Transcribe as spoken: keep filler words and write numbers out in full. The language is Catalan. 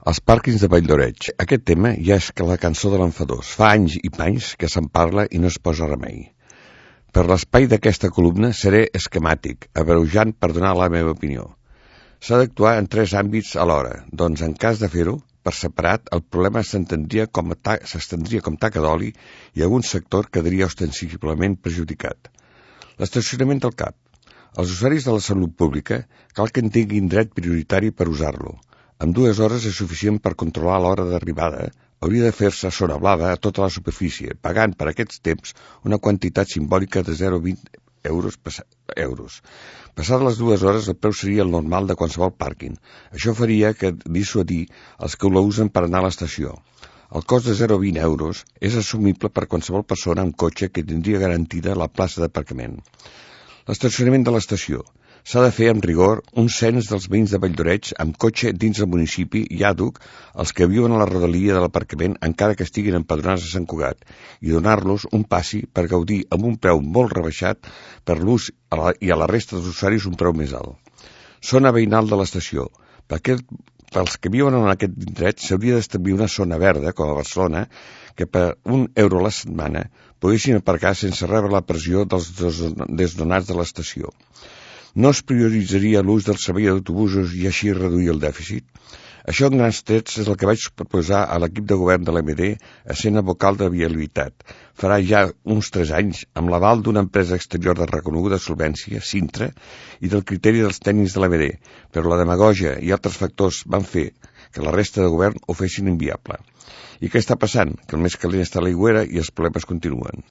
Els pàrquings de Valldoreix. Aquest tema ja és que la cançó de l'enfadós. Fa anys i panys que se'n parla i no es posa remei. Per l'espai d'aquesta columna seré esquemàtic, abreujant per donar la meva opinió. S'ha d'actuar en tres àmbits alhora, doncs en cas de fer-ho, per separat, el problema s'estendria com, ta com taca d'oli i algun sector quedaria ostensiblement perjudicat. L'estacionament del C A P. Els usuaris de la salut pública cal que en tinguin dret prioritari per usar-lo. Amb dues hores és suficient per controlar l'hora d'arribada. Hauria de fer-se zona blava a tota la superfície, pagant per aquests temps una quantitat simbòlica de zero coma vint euros. euros. Passades les dues hores, el preu seria el normal de qualsevol pàrquing. Això faria que dissuadir els que ho usen per anar a l'estació. El cost de zero coma vint euros és assumible per qualsevol persona amb cotxe que tindria garantida la plaça d'aparcament. L'estacionament de l'estació. S'ha de fer amb rigor un cens dels veïns de Valldoreix amb cotxe dins el municipi i àdhuc els que viuen a la rodalia de l'aparcament encara que estiguin empadronats a Sant Cugat i donar-los un passi per gaudir amb un preu molt rebaixat per l'ús i a la resta dels usuaris un preu més alt. Zona veïnal de l'estació. Per aquest, pels que viuen en aquest indret s'hauria d'establir una zona verda, com a Barcelona, que per un euro a la setmana poguessin aparcar sense rebre la pressió dels desdonats de l'estació. No es prioritzaria l'ús del servei d'autobusos i així reduir el dèficit? Això en grans trets és el que vaig proposar a l'equip de govern de l'A M D a Sena Vocal de Viabilitat. Farà ja uns tres anys, amb l'aval d'una empresa exterior de reconeguda solvència, Sintra, i del criteri dels tècnics de l'A M D, però la demagogia i altres factors van fer que la resta de govern ho fessin inviable. I què està passant? Que el més calent està a l'aigüera i els problemes continuen.